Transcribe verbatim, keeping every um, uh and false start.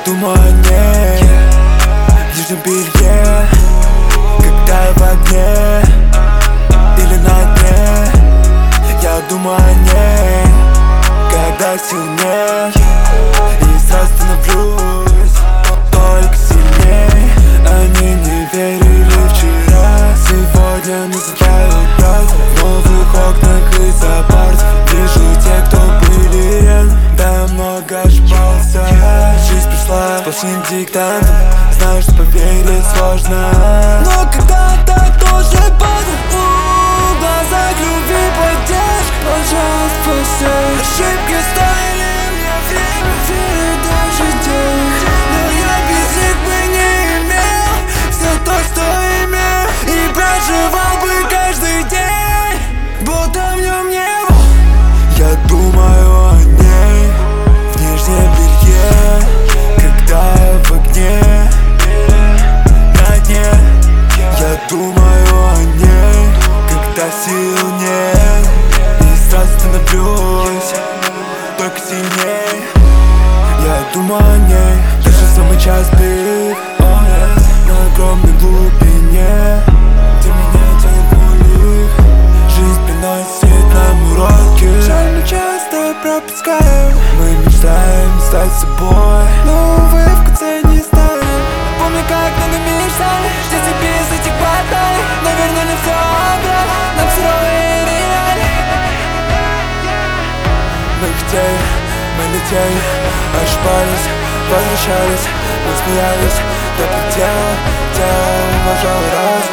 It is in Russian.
думаю о ней в нижнем белье, когда я в огне или на дне. Я думаю о ней, когда сил нет, и сразу становлюсь только сильней. Они не верили вчера, сегодня называют брат. В новых окнах и за парт вижу тех, кто были рядом. Да, я много ошибался, жизнь пришла сплошным диктантом. Знаю, что поверить сложно, но когда-то тоже падал. В глазах любви поддержка, пожалуйста, спасай. Ошибки стоили мне время, веры даже денег, но я без них бы не имел все то, что имел, и проживал бы каждый день, будто в нем не был. Я думаю о ней в нижнем белье, когда я в огне на дне. Я думаю о ней, когда сил нет, и сразу становлюсь только сильней. Я думаю о ней, даже в самый час пик, oh yes, на огромной глубине, где меня тянет мулик. Жизнь приносит нам уроки, жаль, мы часто пропускаем. Мы мечтаем стать собой, но увы, в конце не станем. Помню, как над нами мечтали, что тебе из этих баталий, но вернули все обратно, нам суровые реалии. Мы хотели, мы летели, ошибались, возвращались, мы смеялись до предела, тело уважало раз.